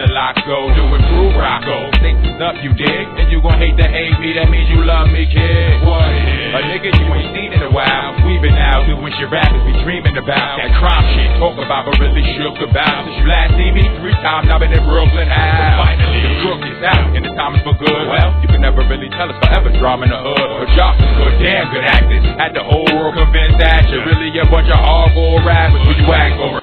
the lock go, doing through Rocco. Things up, you dig? And you gon' hate to hate me, that means you love me, kid. What is? A nigga you ain't seen in a while. We been out doing shit rappers be dreaming about. That crime shit, talk about but really shook about. Since you last seen me 3 times, I've been in Brooklyn. How? Finally, the crook is out, and the time is for good. Well, you can never really tell us forever drama in the hood. But y'all some good, damn good actors. Had the whole world convinced that you're really a bunch of hardcore rappers. Who you act for?